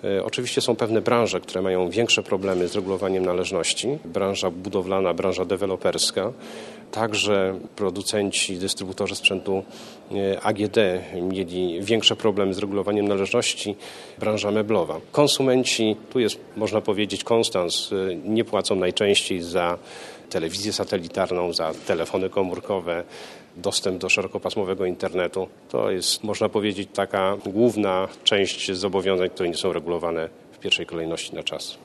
Oczywiście są pewne branże, które mają większe problemy z regulowaniem należności. Branża budowlana, branża deweloperska. Także producenci, dystrybutorzy sprzętu AGD mieli większe problemy z regulowaniem należności. Branża meblowa. Konsumenci, tu jest, można powiedzieć, konstans, nie płacą najczęściej za telewizję satelitarną, za telefony komórkowe, dostęp do szerokopasmowego internetu. To jest, można powiedzieć, taka główna część zobowiązań, które nie są regulowane w pierwszej kolejności na czas.